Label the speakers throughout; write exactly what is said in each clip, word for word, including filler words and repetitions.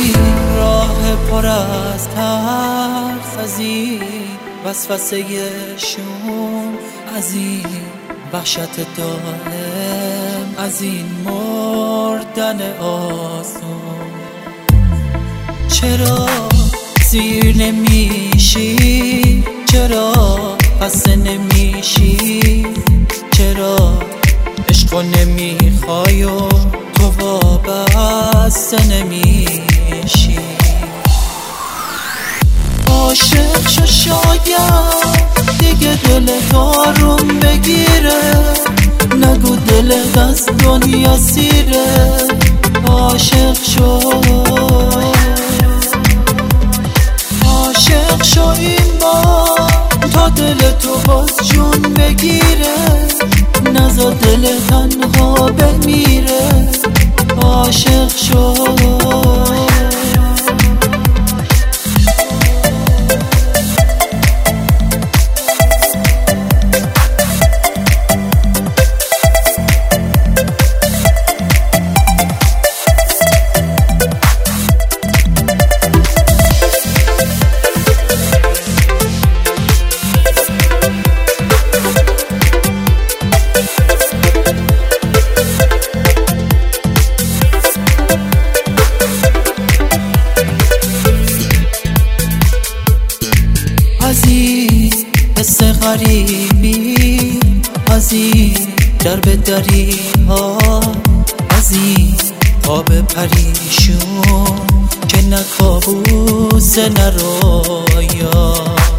Speaker 1: این راه پر از ترس، از این وسوسه شوم، از این وحشت دائم، از این مردن آسون. چرا سیر نمیشی؟ چرا خسته نمیشی؟ چرا عشقو نمیخوای و تو وابسته نمیشی؟ عاشق شو شاید دیگه دلت آروم بگیره، نگو دلت از دنیا سیره. عاشق شو، عاشق شو این بار تا دل تو باز جون بگیره، نذار دل تنها بمیره. عاشق شو. از این حس غریبی، از این درب دری ها، از این خواب پریشون که نه کابوس نه رویا.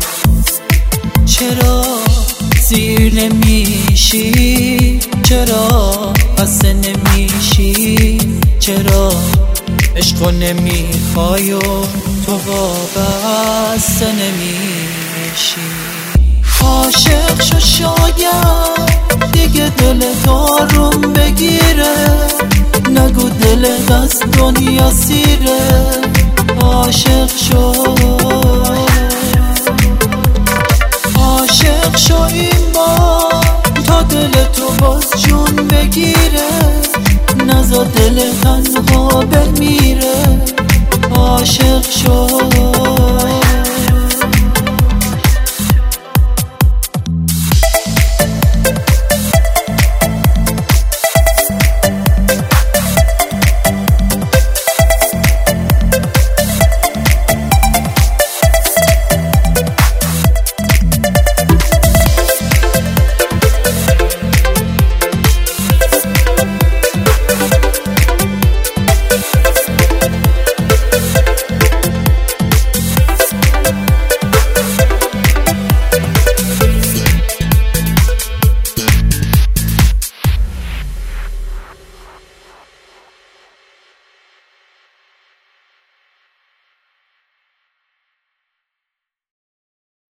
Speaker 1: چرا سیر نمیشی؟ چرا خسته نمیشی؟ چرا عشقو نمیخوای و تو وابسته نمیشی؟ عاشق شو شاید دیگه دلت آروم بگیره، نگو دلت از دنیا سیره. عاشق شو، عاشق شو این بار تا دل تو باز جون بگیره، نذار دل تنها بمیره. عاشق شو.